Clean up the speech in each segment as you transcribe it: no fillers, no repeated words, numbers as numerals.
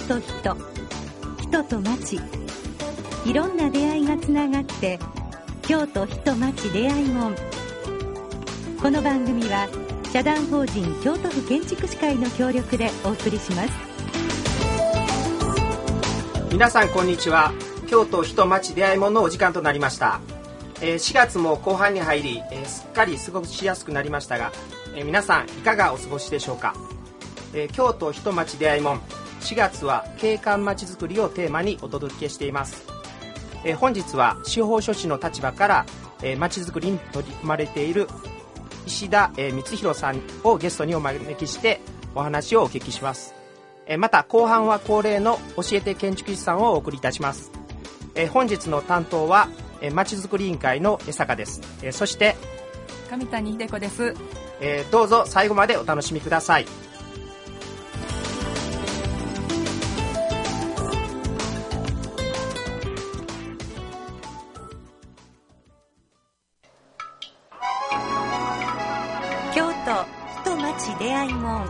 と人、人と町、いろんな出会いがつながって京都人町出会い門。この番組は社団法人京都府建築士会の協力でお送りします。 皆さんこんにちは。京都人町出会い門のお時間となりました。4月も後半に入り、すっかり過ごしやすくなりましたが、皆さんいかがお過ごしでしょうか。京都人町出会い門、4月は景観まちづくりをテーマにお届けしています。本日は司法書士の立場からまちづくりに取り組まれている石田光弘さんをゲストにお招きしてお話をお聞きします。また後半は恒例の教えて建築士さんをお送りいたします。本日の担当はまちづくり委員会の江坂です。そして上谷秀子です。 どうぞ最後までお楽しみください。 京都人町出会い門。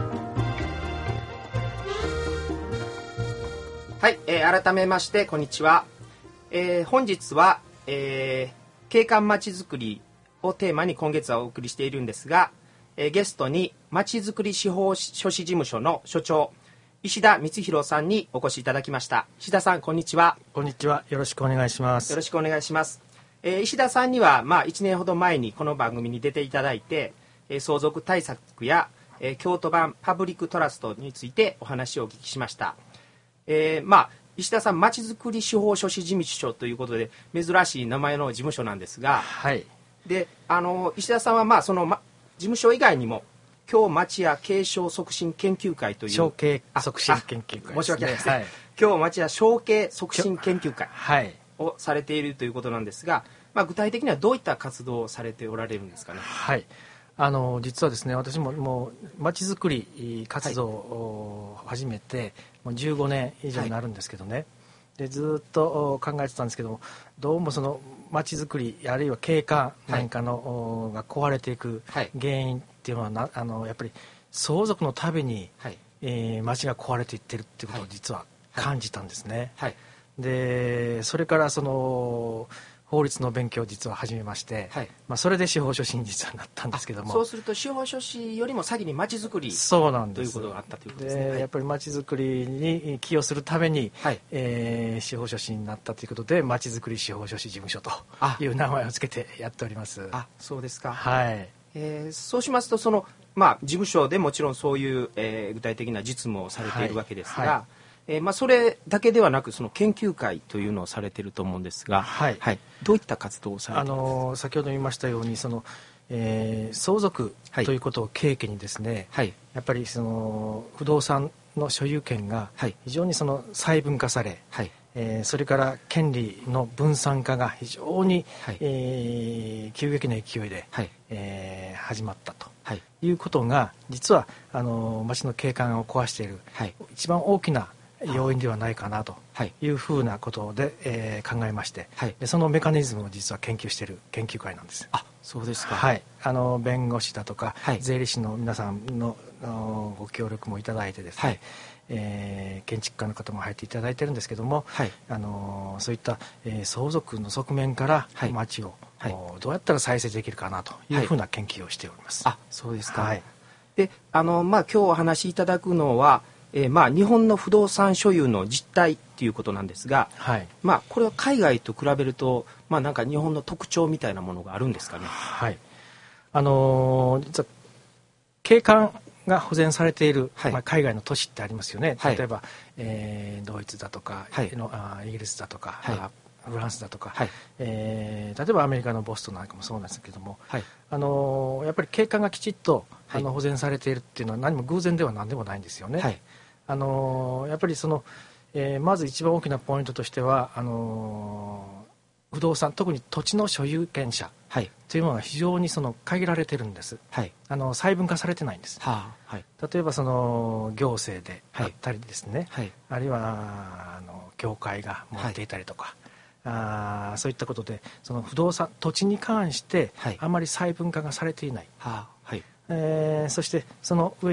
はい、改めましてこんにちは。本日は、景観まちづくりをテーマに今月はお送りしているんですが、ゲストにまちづくり司法書士事務所の所長石田光弘さんにお越しいただきました。石田さんこんにちは。 こんにちは、よろしくお願いします。 よろしくお願いします。石田さんには、1年ほど前にこの番組に出ていただいて、相続対策や、京都版パブリックトラストについてお話をお聞きしました。石田さん、まちづくり司法書士事務所ということで珍しい名前の事務所なんですが、 はい、 で石田さんは、その、事務所以外にも京町屋継承促進研究会という承継促進研究会ですね。 申し訳ないですね、 はい、 京町屋承継促進研究会をされているということなんですが、具体的にはどういった活動をされておられるんですかね。 はい、実はですね、私ももうまちづくり活動を始めてもう15年以上になるんですけどね、はい、でずっと考えてたんですけども、どうもそのまちづくりあるいは景観なんかの、が壊れていく原因っていうのはやっぱり相続のたびに、町が壊れていってるっていうことを実は感じたんですね。でそれからその法律の勉強を実は始めまして、それで司法書士に実はなったんですけども、 そうすると司法書士よりも先にまちづくりそうなんですということがあったということですね。 でやっぱりまちづくりに寄与するために、司法書士になったということでまちづくり司法書士事務所という名前をつけてやっております。 そうですか。 はい。 そうしますとその、事務所でもちろんそういう、具体的な実務をされているわけですが、それだけではなくその研究会というのをされていると思うんですが、どういった活動をされているんですか。 先ほど言いましたようにその、相続ということを契機にですね、やっぱりその不動産の所有権が非常にその細分化され、それから権利の分散化が非常に、急激な勢いで、始まったということが実は町の景観を壊している、一番大きな要因ではないかなというふうなことで、考えまして、でそのメカニズムを実は研究している研究会なんです。 そうですか。 弁護士だとか、税理士の皆さんのご協力もいただいてですね、建築家の方も入っていただいてるんですけども、そういった、相続の側面から町を、どうやったら再生できるかなというふうな研究をしております。 そうですか。で今日お話しいただくのは日本の不動産所有の実態ということなんですが、これは海外と比べると、なんか日本の特徴みたいなものがあるんですかね。 実は景観が保全されている、海外の都市ってありますよね。例えば、ドイツだとか、イギリスだとか、フランスだとか、例えばアメリカのボストンなんかもそうなんですけども、やっぱり景観がきちっと保全されているっていうのは何も偶然では何でもないんですよね。やっぱりその、まず一番大きなポイントとしては不動産、特に土地の所有権者というものが非常にその限られてるんです。細分化されてないんです。例えばその行政であったりですね、あるいは教会が持っていたりとか、そういったことでその不動産土地に関してあまり細分化がされていない、そしてその上に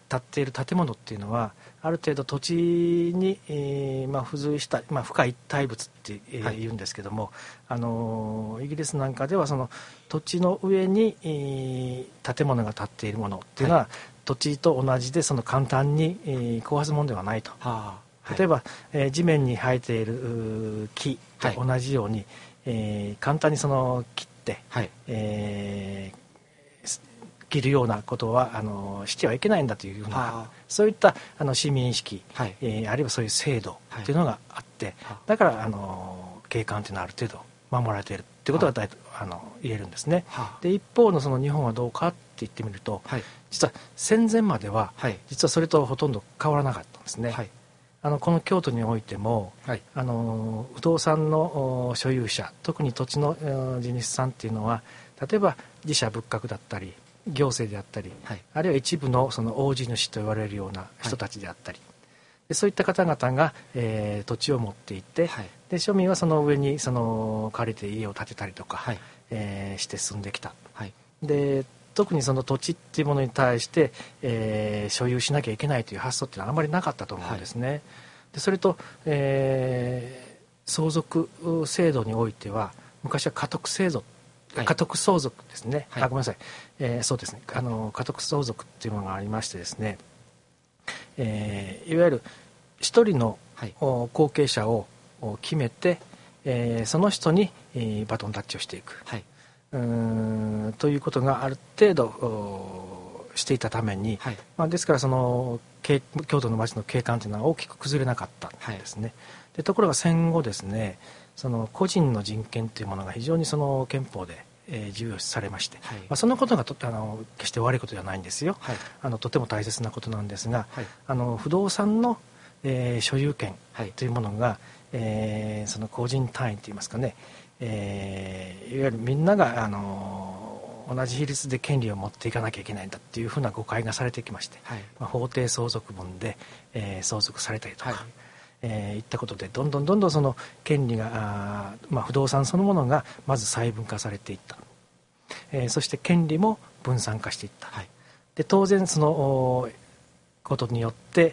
建っている建物っていうのはある程度土地に、付随した、不可一体物って言うんですけども、イギリスなんかではその土地の上に、建物が建っているものっていうのは、土地と同じでその簡単に、壊すものではないと。例えば、地面に生えている木と同じように、簡単にその切って、切るようなことはしてはいけないんだというような、そういった市民意識、あるいはそういう制度というのがあって、だから景観というのはある程度守られているということが言えるんですね。で一方のその日本はどうかって言ってみると、実は戦前までは、実はそれとほとんど変わらなかったんですね。この京都においても、不動産の所有者、特に土地の地主さんっていうのは、例えば自社仏閣だったり行政であったり、あるいは一部のその大地主と言われるような人たちであったり、でそういった方々が、土地を持っていて、で庶民はその上に借りて家を建てたりとか、して住んできた。で特にその土地っていうものに対して、所有しなきゃいけないという発想っていうのはあまりなかったと思うんですね。でそれと、相続制度においては昔は家督相続ですね、ごめんなさい、そうですね、家督相続っていうものがありましてですね、いわゆる一人の後継者を決めて、その人にバトンタッチをしていく、ということがある程度していたために、ですからその京都の町の景観というのは大きく崩れなかったんですね。でところが戦後ですね、その個人の人権というものが非常にその憲法で重要視されまして、そのことが決して悪いことではないんですよ。とても大切なことなんですが、不動産の、所有権というものが、その個人単位といいますかね、いわゆるみんなが同じ比率で権利を持っていかなきゃいけないんだっていうふうな誤解がされてきまして、法定相続分で、相続されたりとか、いったことでどんどんその権利が不動産そのものがまず細分化されていった、そして権利も分散化していった、で当然そのことによって、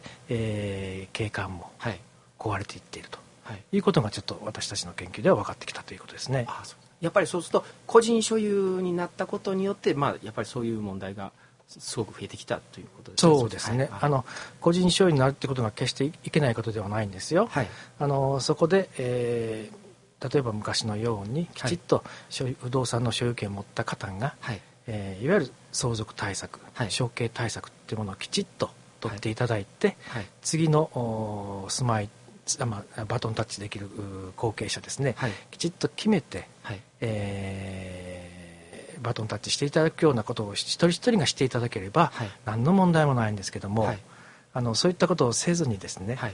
景観も壊れていっているということがちょっと私たちの研究では分かってきたということですね。 やっぱりそうすると個人所有になったことによって、やっぱりそういう問題がすごく増えてきたということですね。 そうですね、個人所有になるということが決していけないことではないんですよ。そこで、例えば昔のようにきちっと不動産の所有権を持った方が、いわゆる相続対策、承継対策というものをきちっと取っていただいて、次の住まいバトンタッチできる後継者ですね、きちっと決めて、バトンタッチしていただくようなことを一人一人がしていただければ、何の問題もないんですけども、そういったことをせずにですね、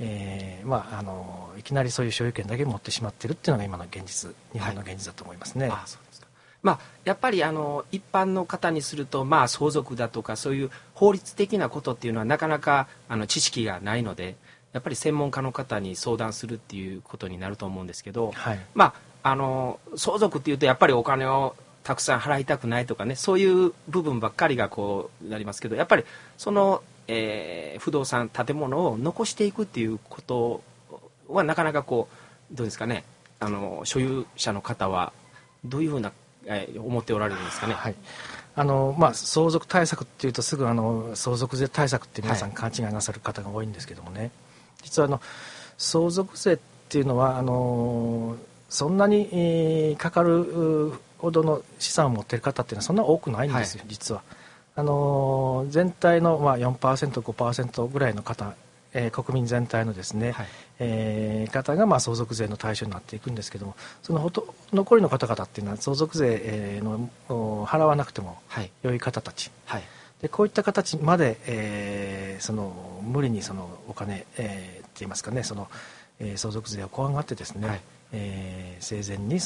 いきなりそういう所有権だけ持ってしまっているっていうのが今の現実、日本の現実だと思いますね。 そうですか。やっぱり一般の方にすると、相続だとかそういう法律的なことっていうのはなかなか知識がないので、やっぱり専門家の方に相談するっていうことになると思うんですけど、相続っていうとやっぱりお金をたくさん払いたくないとかね、そういう部分ばっかりがこうなりますけど、やっぱりその、不動産建物を残していくっていうことはなかなかこうどうですかね、所有者の方はどういうふうな、思っておられるんですかね。 相続対策っていうとすぐ相続税対策って皆さん勘違いなさる方が多いんですけどもね、実は相続税っていうのはそんなに、かかるほどの資産を持っている方っていうのはそんな多くないんですよ、実は。全体の、4%、5% ぐらいの方、国民全体のですね、方が相続税の対象になっていくんですけども、その残りの方々っていうのは相続税の払わなくても良い方たち、でこういった形まで、無理にお金、って言いますかね、相続税を怖がってですね、生前に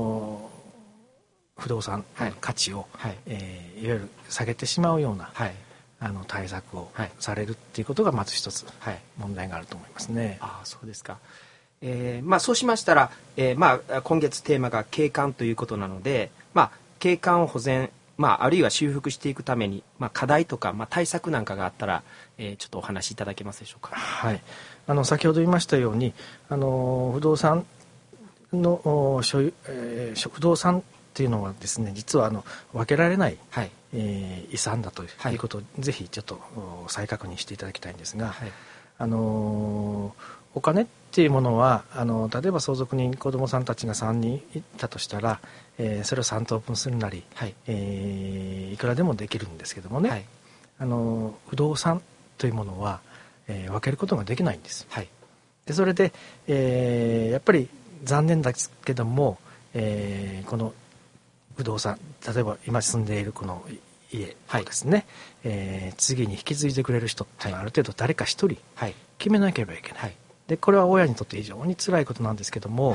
不動産の価値を、いわゆる下げてしまうような、対策をされるっていうことがまず一つ問題があると思いますね。 そうですか。そうしましたら、今月テーマが景観ということなので、景観を保全あるいは修復していくために、課題とか、対策なんかがあったら、ちょっとお話しいただけますでしょうか。 はい、先ほど言いましたように不動産の所有、不動産っていうのはですね、実は分けられない、はい、遺産だということを、ぜひちょっと再確認していただきたいんですが、はい、お金っていうものは例えば相続人子どもさんたちが3人いたとしたら、それを3等分するなり、はい、いくらでもできるんですけどもね、はい、不動産というものは、分けることができないんです、はい、でそれで、やっぱり残念ですけども、この不動産、例えば今住んでいるこの家をですね、はい、次に引き継いでくれる人っていうのはある程度誰か一人決めなければいけない、はい、でこれは親にとって非常に辛いことなんですけども、はい、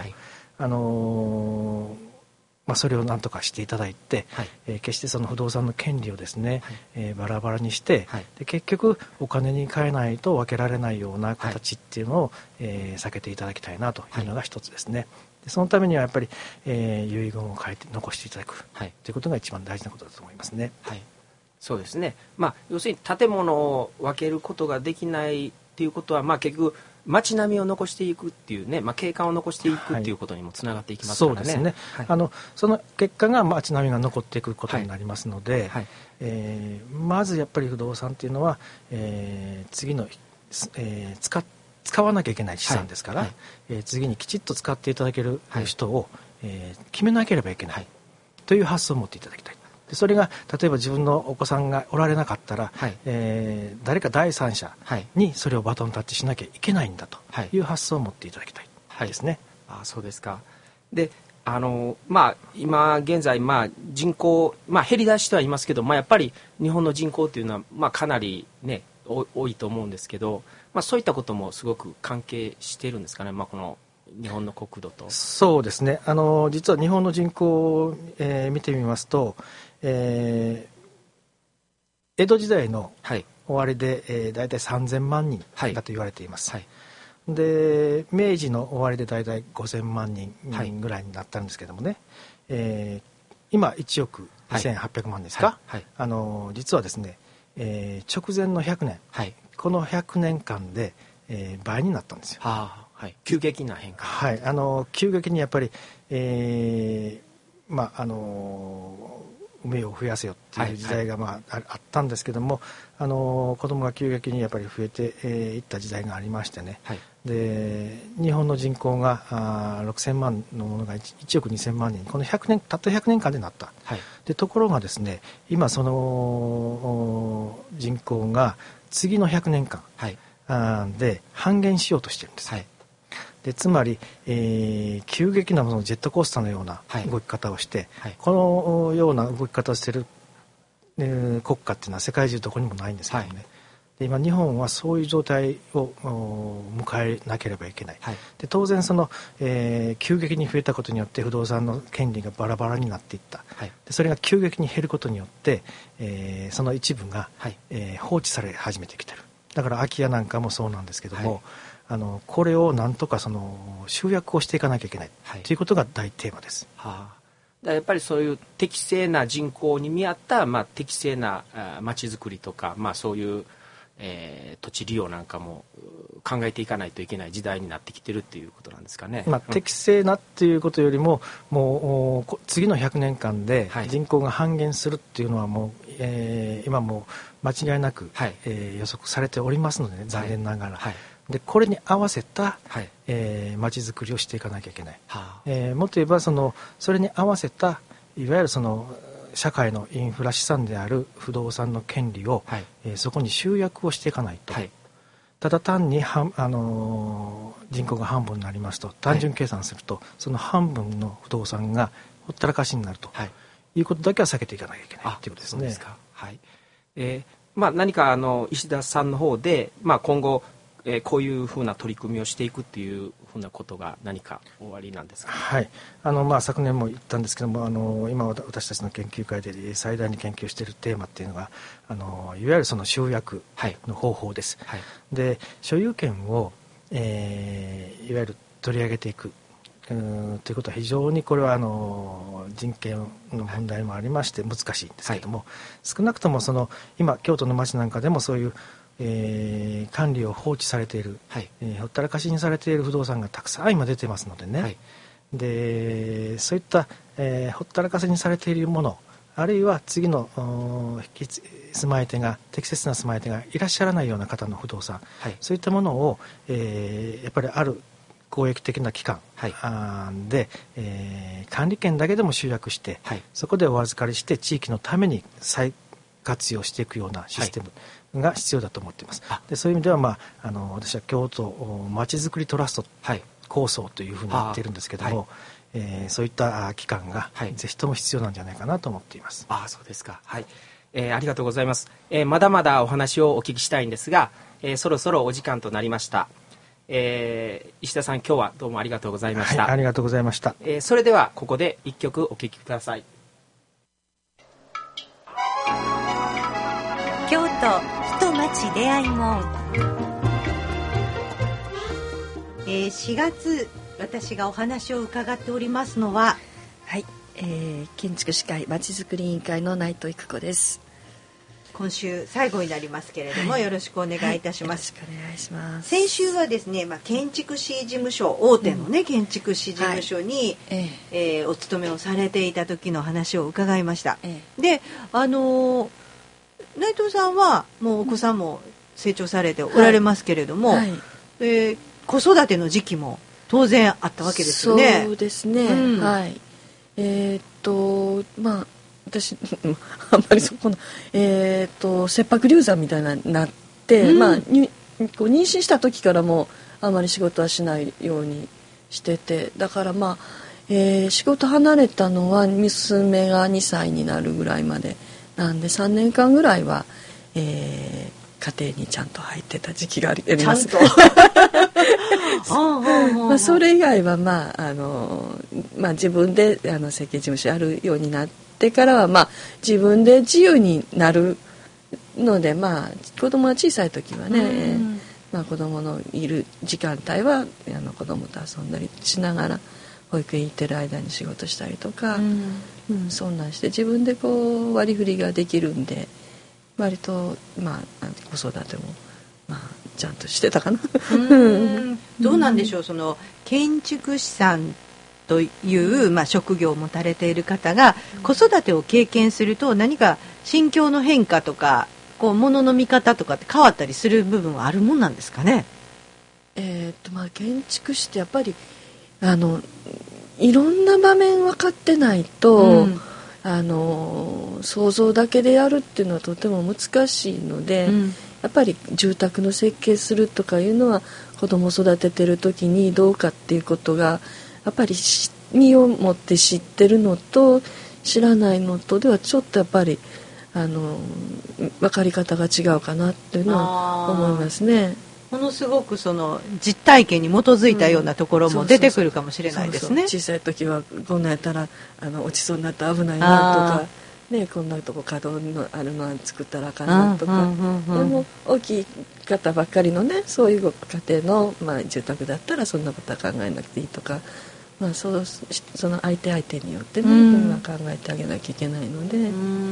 それを何とかしていただいて、はい、決してその不動産の権利をですね、はい、バラバラにして、はい、で結局お金に換えないと分けられないような形っていうのを、避けていただきたいなというのが一つですね。でそのためにはやっぱり、遺言を書いて残していただく、はい、ということが一番大事なことだと思いますね。 はい、そうですね、要するに建物を分けることができないっていうことは、結局街並みを残していくっていうね、景観を残していくっていうことにもつながっていきますからね。 そうですね、はい、その結果が街並みが残っていくことになりますので、はい、まずやっぱり不動産っていうのは、次の、使わなきゃいけない資産ですから、はいはい、次にきちっと使っていただける人を、決めなければいけない、はい、という発想を持っていただきたい。でそれが例えば自分のお子さんがおられなかったら、はい、誰か第三者にそれをバトンタッチしなきゃいけないんだという発想を持っていただきたいですね。 はい、そうですか。で今現在、人口、減り出してはいますけど、やっぱり日本の人口というのは、かなり、ね、多いと思うんですけど、そういったこともすごく関係しているんですかね、この日本の国土と。 そうですね、実は日本の人口を、見てみますと、江戸時代の終わりで、大体3000万人だと言われています、はいはい、で明治の終わりで大体5000万人ぐらいになったんですけどもね、今1億2800万ですか、はいはい、実はですね、直前の100年、はい、この100年間で、倍になったんですよ。 はあ、はい、急激な変化、 はい、急激にやっぱり、産を増やせよっていう時代が、あったんですけども、子供が急激にやっぱり増えていった時代がありましてね、はい、で日本の人口が6000万のものが 1億2000万人、このたった100年間でなった、はい、でところがですね、今その人口が次の100年間、はい、で半減しようとしてるんです、はい、でつまり、急激なそのジェットコースターのような動き方をして、はいはい、このような動き方をしている、国家っていうのは世界中どこにもないんですけどね、はい、で今日本はそういう状態を迎えなければいけない、はい、で当然その、急激に増えたことによって不動産の権利がバラバラになっていった、はい、でそれが急激に減ることによって、その一部が、はい、放置され始めてきている。だから空き家なんかもそうなんですけども、はい、これをなんとかその集約をしていかなきゃいけない、はい、ということが大テーマです。 はあ、だやっぱりそういう適正な人口に見合った、適正な町づくりとか、そういう、土地利用なんかも考えていかないといけない時代になってきてるっていうことなんですかね。 適正なっていうことよりも、もう次の100年間で人口が半減するっていうのはもう、今もう間違いなく、はい、予測されておりますのでね、残念ながら、はいはい、でこれに合わせた、はい、町づくりをしていかなきゃいけない、はあ、もっと言えばそれに合わせたいわゆるその社会のインフラ資産である不動産の権利を、はい、そこに集約をしていかないと、はい、ただ単に人口が半分になりますと単純計算すると、はい、その半分の不動産がほったらかしになると、はい、いうことだけは避けていかなきゃいけないということですね。 そうですか。はい。何か石田さんの方で、今後こういうふうな取り組みをしていくっていうふうなことが何かおありなんですか。 はい、昨年も言ったんですけども、今私たちの研究会で最大に研究しているテーマっていうのがいわゆるその集約の方法です、はいはい、で所有権を、いわゆる取り上げていくということは非常にこれは人権の問題もありまして難しいんですけども、少なくとも今京都の町なんかでもそういう、管理を放置されている、ほったらかしにされている不動産がたくさん今出てますのでね、でそういった、ほったらかしにされているもの、あるいは次の住まい手が適切な住まい手がいらっしゃらないような方の不動産、そういったものを、やっぱりある公益的な機関、で、管理権だけでも集約して、そこでお預かりして地域のために再活用していくようなシステムが必要だと思っています。でそういう意味では、私は京都まちづくりトラスト構想というふうに言っているんですけども、そういった機関がぜひとも必要なんじゃないかなと思っています。 そうですか。ありがとうございます。まだまだお話をお聞きしたいんですが、そろそろお時間となりました。石田さん、今日はどうもありがとうございました。 ありがとうございました。 それではここで一曲お聴きください。 京都人町出会い門、4月私がお話を伺っておりますのは、 建築士会まちづくり委員会の内藤育子です。 今週最後になりますけれども、よろしくお願いいたします。 よろしくお願いします。 先週はですね、建築士事務所、大手のね、建築士事務所に、お勤めをされていた時の話を伺いました。で、内藤さんはもうお子さんも成長されておられますけれども、子育ての時期も当然あったわけですよね。 そうですね、私あんまりそこの切迫流産みたいになって、妊娠した時からもあまり仕事はしないようにしてて、だから仕事離れたのは娘が2歳になるぐらいまでなんで、3年間ぐらいは、家庭にちゃんと入ってた時期があります。それ以外は自分で設計事務所やるようになってからは自分で自由になるので、子供が小さい時はね、子供のいる時間帯は子供と遊んだりしながら保育園行ってる間に仕事したりとか、そんなんして自分で割り振りができるんで、割と子育てもちゃんとしてたかな。 どうなんでしょう、その建築士さんという、職業を持たれている方が子育てを経験すると何か心境の変化とか物の見方とかって変わったりする部分はあるもんなんですかね。 建築士ってやっぱりいろんな場面分かってないと、想像だけでやるっていうのはとても難しいので、やっぱり住宅の設計するとかいうのは子供を育ててる時にどうかっていうことがやっぱり身をもって知ってるのと知らないのとではちょっとやっぱり分かり方が違うかなっていうのは思いますね。 ものすごくその実体験に基づいたようなところも出てくるかもしれないですね。 小さい時はこんなやったら落ちそうになったら危ないなとか、こんなとこ角のあるのは作ったらあかんなとか、でも大きい方ばっかりのね、そういうご家庭の、住宅だったらそんなことは考えなくていいとか、その相手によってね、考えてあげなきゃいけないので、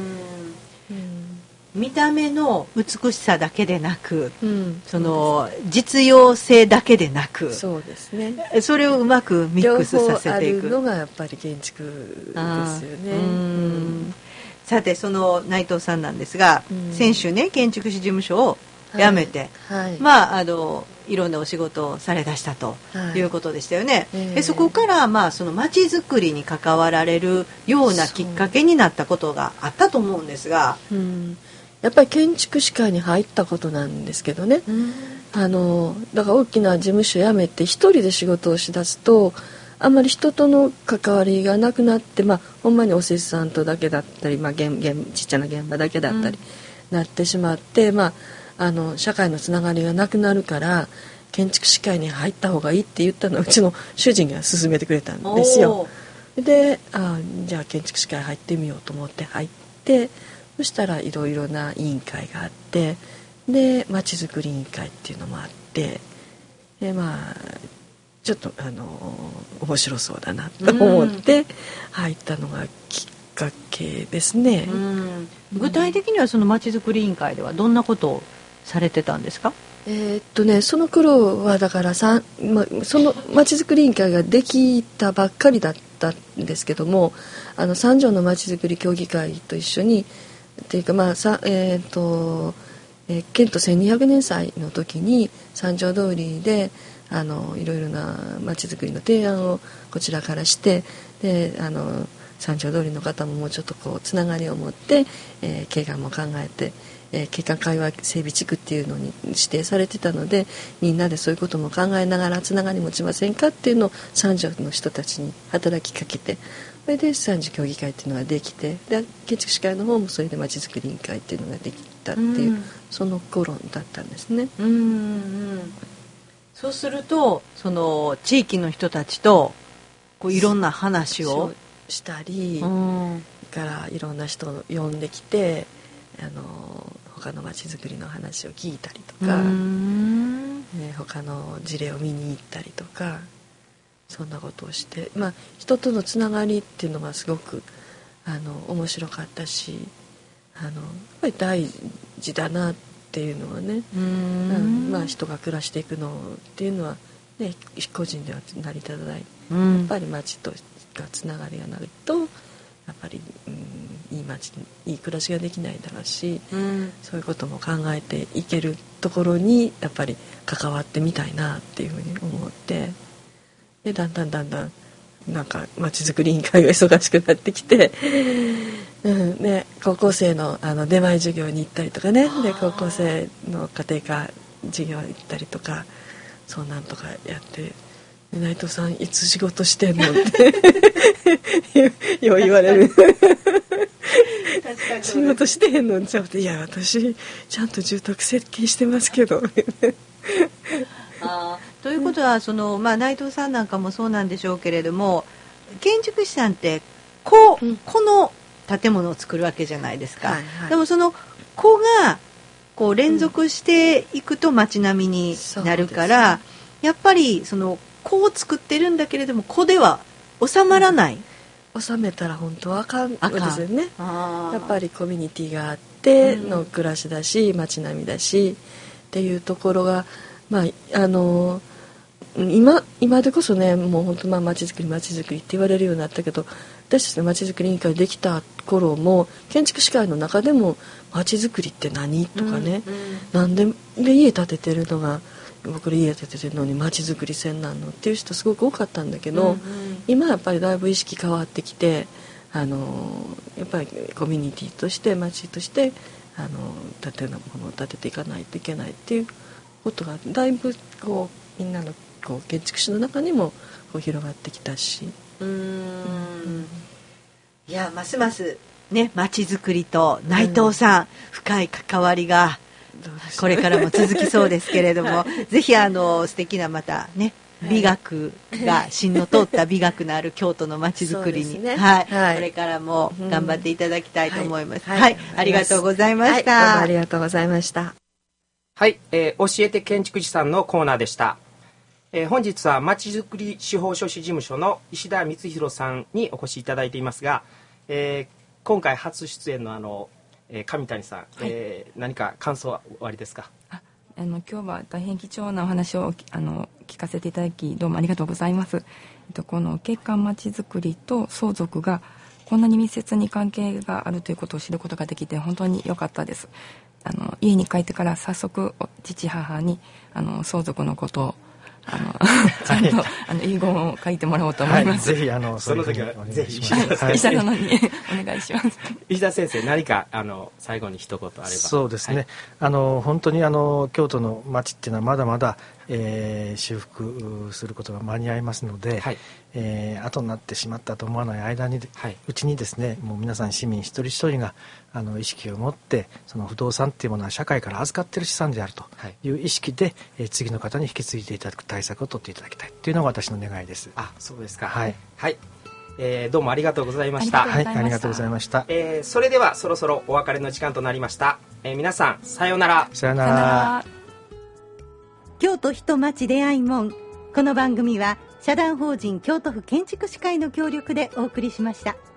見た目の美しさだけでなく、その実用性だけでなく、 そうですね、 それをうまくミックスさせていく、 両方あるのがやっぱり建築ですよね。 さてその内藤さんなんですが、先週ね建築士事務所を辞めて、いろんなお仕事をされだしたということでしたよね。そこからその街づくりに関わられるようなきっかけになったことがあったと思うんですが、 やっぱり建築士会に入ったことなんですけどね、だから大きな事務所辞めて一人で仕事をしだすとあんまり人との関わりがなくなって、ほんまにお施主さんとだけだったり、ちっちゃな現場だけだったりなってしまって、社会のつながりがなくなるから建築士会に入った方がいいって言ったのはうちの主人が勧めてくれたんですよ。でじゃあ建築士会入ってみようと思って入って、そしたらいろいろな委員会があって、でまちづくり委員会っていうのもあって、でちょっと面白そうだなと思って入ったのがきっかけですね。 具体的にはそのまちづくり委員会ではどんなことをされてたんですか？ その頃はだからそのまちづくり委員会ができたばっかりだったんですけども、三条のまちづくり協議会と一緒にっていうか県都1200年祭の時に三条通りでいろいろなまちづくりの提案をこちらからして、で三条通りの方ももうちょっとこうつながりを持って、景観も考えて、景観界隈整備地区っていうのに指定されてたので、みんなでそういうことも考えながらつながり持ちませんかっていうのを三条の人たちに働きかけて、それで三条協議会っていうのができて、で建築士会の方もそれでまちづくり委員会っていうのができたっていう、その頃だったんですね。 そうするとその地域の人たちとこういろんな話をしたり、からいろんな人を呼んできて他のまちづくりの話を聞いたりとか、他の事例を見に行ったりとか、そんなことをして、人とのつながりっていうのがすごく面白かったし、やっぱり大事だなっていうのはね、人が暮らしていくのっていうのは、ね、個人では成り立たない、やっぱり町とがつながりがないとやっぱり、いい町いい暮らしができないだろうし、そういうことも考えていけるところにやっぱり関わってみたいなっていうふうに思って、でだんだんなんかまちづくり委員会が忙しくなってきて、高校生の出前授業に行ったりとかね、で高校生の家庭科授業行ったりとか、そうなんとかやって、内藤さんいつ仕事してんのってよう言われる仕事してへんのちゃうて、いや私ちゃんと住宅設計してますけどということは内藤さんなんかもそうなんでしょうけれども、建築士さんってこの建物を作るわけじゃないですか、でもその個がこう連続していくと街並みになるから、やっぱりその個を作ってるんだけれども個では収まらない、 収めたら本当はあかんですよね。やっぱりコミュニティがあっての暮らしだし、街並みだしっていうところが、今でこそね、もう本当街づくりって言われるようになったけど、私たちの街づくり委員会できた頃も建築士会の中でも街づくりって何とかね、なんで家建ててるのが、僕ら家建ててるのに街づくりせんなんのっていう人すごく多かったんだけど、今やっぱりだいぶ意識変わってきて、やっぱりコミュニティとして街として建てのものを建てていかないといけないっていうことがだいぶこうみんなのこう建築士の中にもこう広がってきたし、 いやますますね、街づくりと内藤さん、深い関わりがこれからも続きそうですけれどもぜひ素敵なまたね、美学が芯の通った美学のある京都の街づくりに、これからも頑張っていただきたいと思います。ありがとうございました。 どうもありがとうございました。 はい、教えて建築士さんのコーナーでした。本日はまちづくり司法書士事務所の石田光弘さんにお越しいただいていますが、今回初出演の上谷さん、何か感想はおありですか？ 今日は大変貴重なお話を聞かせていただき、どうもありがとうございます。この景観まちづくりと相続がこんなに密接に関係があるということを知ることができて本当に良かったです。家に帰ってから早速父母に相続のことをちゃんと遺言を書いてもらおうと思います。 ぜひその時はぜひ石田殿にお願いします。 石田先生、何か最後に一言あれば。 そうですね、本当に京都の町っていうのはまだまだ、修復することが間に合いますので、後になってしまったと思わない間に、うちにですね、もう皆さん市民一人一人が意識を持って、その不動産っていうものは社会から預かっている資産であるという意識で、次の方に引き継いでいただく対策を取っていただきたいというのが私の願いです。 そうですか。どうもありがとうございました。 ありがとうございました。 それではそろそろお別れの時間となりました。皆さんさようなら。 さようなら。 京都人町出会い門、 この番組は社団法人京都府建築士会の協力でお送りしました。